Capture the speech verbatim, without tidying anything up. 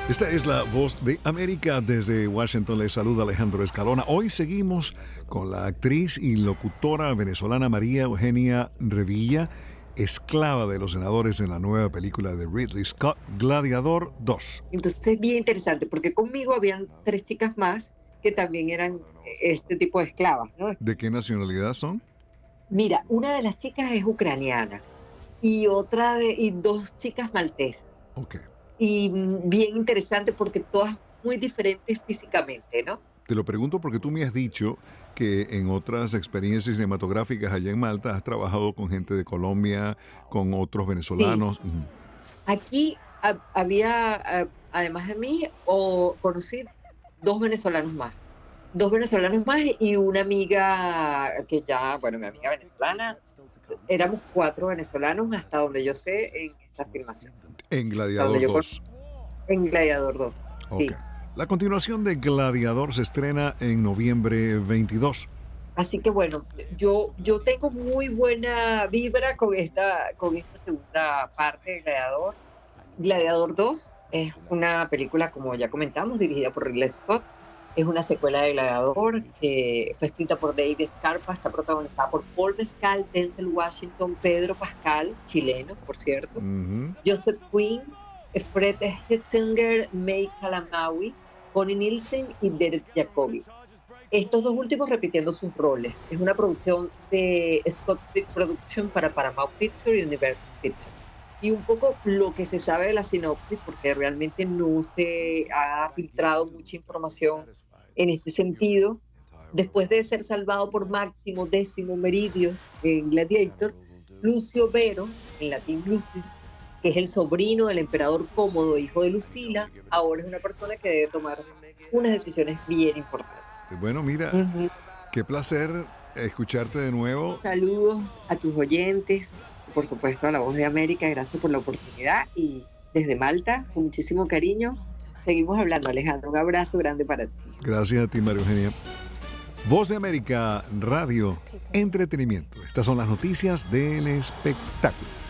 Esta es la Voz de América. Desde Washington les saluda Alejandro Escalona. Hoy seguimos con la actriz y locutora venezolana María Eugenia Revilla, esclava de los senadores en la nueva película de Ridley Scott, Gladiador dos. Entonces es bien interesante porque conmigo habían tres chicas más que también eran este tipo de esclavas, ¿no? ¿De qué nacionalidad son? Mira, una de las chicas es ucraniana y otra de, y dos chicas maltesas. Ok. Y mm, bien interesante porque todas muy diferentes físicamente, ¿no? Te lo pregunto porque tú me has dicho que en otras experiencias cinematográficas allá en Malta has trabajado con gente de Colombia, con otros Sí, venezolanos. Ujú. aquí ha- había, ah, además de mí, o conocí dos venezolanos más. Dos venezolanos más y una amiga que ya, bueno, mi amiga venezolana. Éramos cuatro venezolanos hasta donde yo sé en esa filmación. En Hasta donde Gladiador yo conozco dos. en Gladiador dos. Ok. Sí. La continuación de Gladiador se estrena en noviembre veintidós. Así que bueno, yo, yo tengo muy buena vibra con esta, con esta segunda parte de Gladiador. Gladiador dos es una película, como ya comentamos, dirigida por Ridley Scott. Es una secuela de Gladiador que fue escrita por David Scarpa, está protagonizada por Paul Mescal, Denzel Washington, Pedro Pascal, chileno, por cierto, Ujú. Joseph Quinn, Fred Hetzinger, May Calamawy, Connie Nielsen y Derek Jacobi. Estos dos últimos repitiendo sus roles. Es una producción de Scott Flick Production para Paramount Pictures y Universal Pictures. Y un poco lo que se sabe de la sinopsis, porque realmente no se ha filtrado mucha información en este sentido. Después de ser salvado por Máximo Décimo Meridio en Gladiator, Lucio Vero, en latín Lucius, que es el sobrino del emperador Cómodo, hijo de Lucila, ahora es una persona que debe tomar unas decisiones bien importantes. Bueno, mira, Ujú. qué placer escucharte de nuevo. Saludos a tus oyentes, por supuesto a La Voz de América, gracias por la oportunidad y desde Malta, con muchísimo cariño, seguimos hablando, Alejandro, un abrazo grande para ti. Gracias a ti, María Eugenia. Voz de América, Radio, Entretenimiento. Estas son las noticias del espectáculo.